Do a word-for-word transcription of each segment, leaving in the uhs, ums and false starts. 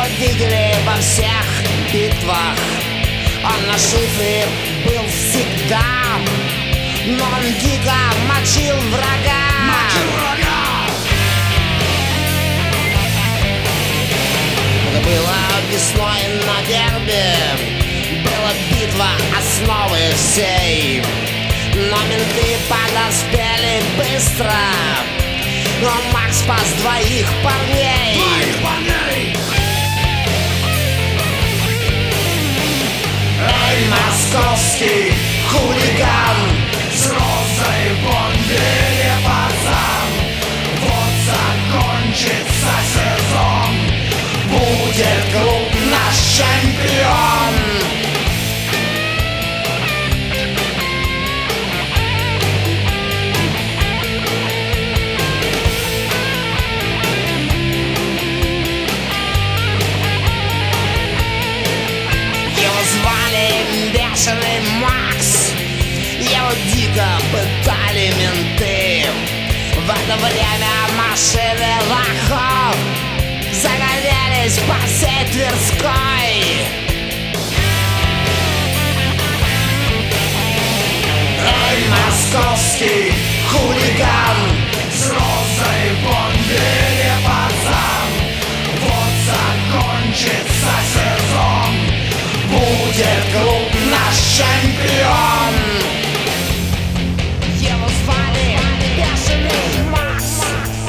видели во всех битвах. Он на шифре был всегда, но он дико мочил врага. Мочил врага! Это было весной на дерби, была битва основы всей. Но менты подоспели быстро, но Макс спас двоих парней. Двоих парней! Эй, московский хулиган, С розой бомбили пацан. Вот закончится сезон, будет клуб наш чемпион. Его звали Бешеный Макс, его дико пытали менты. В это время машины лохов загорелись по всей Тверской. Эй, московский хулиган, с розой бомбили пацан. Вот закончится сезон, будет клуб наш чемпион. Его звали Бешеный Макс.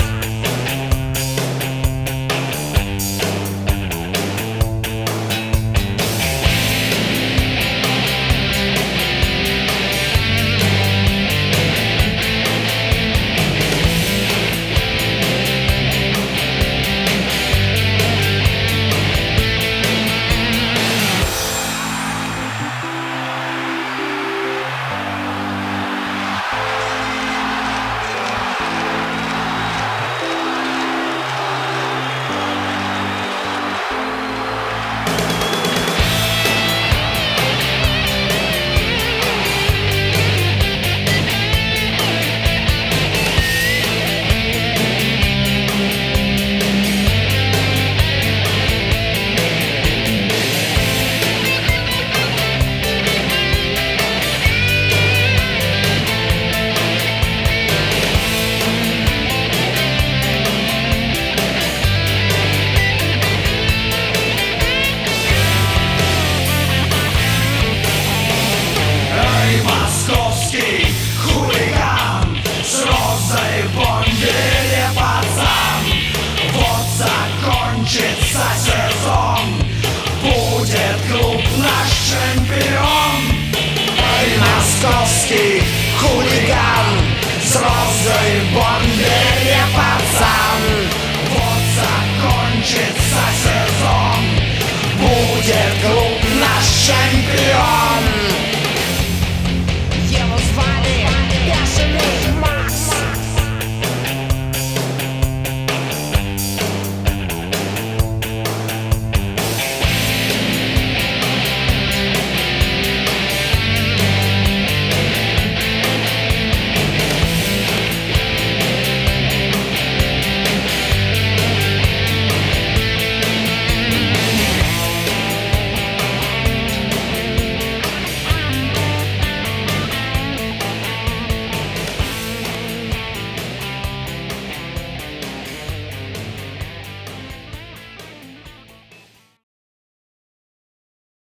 Эй, московский хулиган, с розой бомбили пацан. Вот закончится сезон, будет клуб наш чемпион. Эй, московский хулиган, с розой бомбили пацан. Вот закончится сезон, Будет клуб наш чемпион.